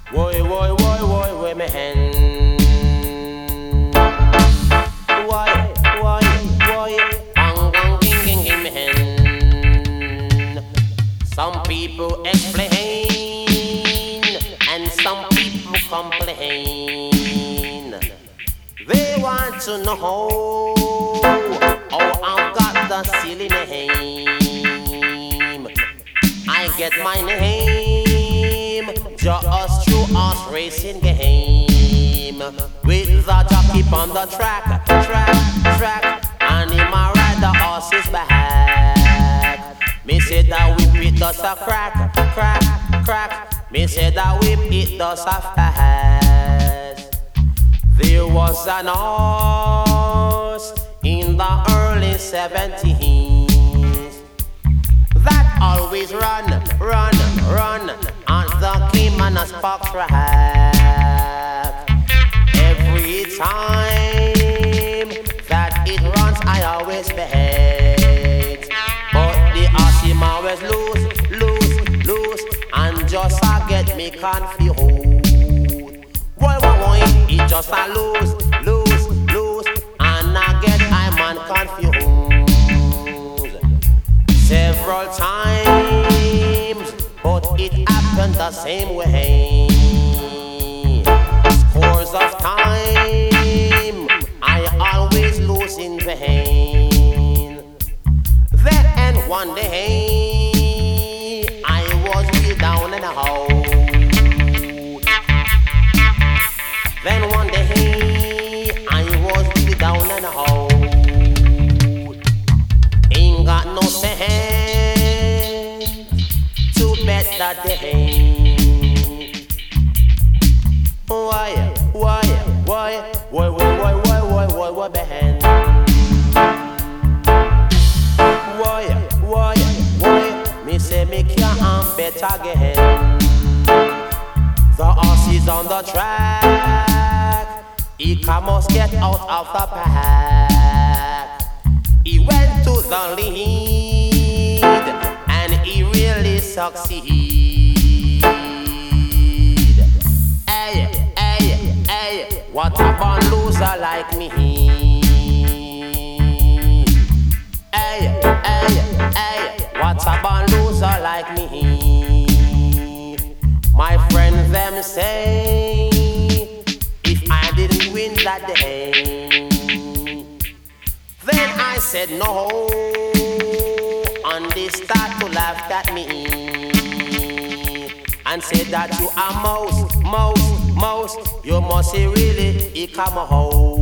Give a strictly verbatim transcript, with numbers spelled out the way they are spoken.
Woi, woi, woi, woi, woi, me hen. Woi, woi, woi, bang, bang, ging, ging, ging, me hen. Some people explain, and some people complain. They want to know how I've got the silly name. I get my name just through us racing game. With the jockey on the track, track, track, and him a ride the horse's back. Me say that whip it does a crack, crack, crack. Me say that whip it does a fast. There was an horse in the early seventies that always run, run, run on the Caymanas Park track. Every time that it runs, I always bet, but the horse him always lose, lose, lose, and just a get me confused. Boy, boy, boy, he just a lose, lose, lose, and I get I man confused several times, but it happened the same way. Scores of time, I always lose in vain. Then one day, I was way down in a hole. Then one day, I was really down in a hole. Ain't got no sense to bet that day. Why, why, why, why, why, why, why, why, why, why, behind? Why, why, why, me say me can't bet again. The horse is on the track, he can must get out of the pack. He went to the lead, and he really succeed. Hey, hey, hey, what a born loser like me. Hey, hey, hey, what a born loser like me. My friends them say, if I didn't win that day, then I said no, and they start to laugh at me and say that you are most, most, most, you must say really, he come home.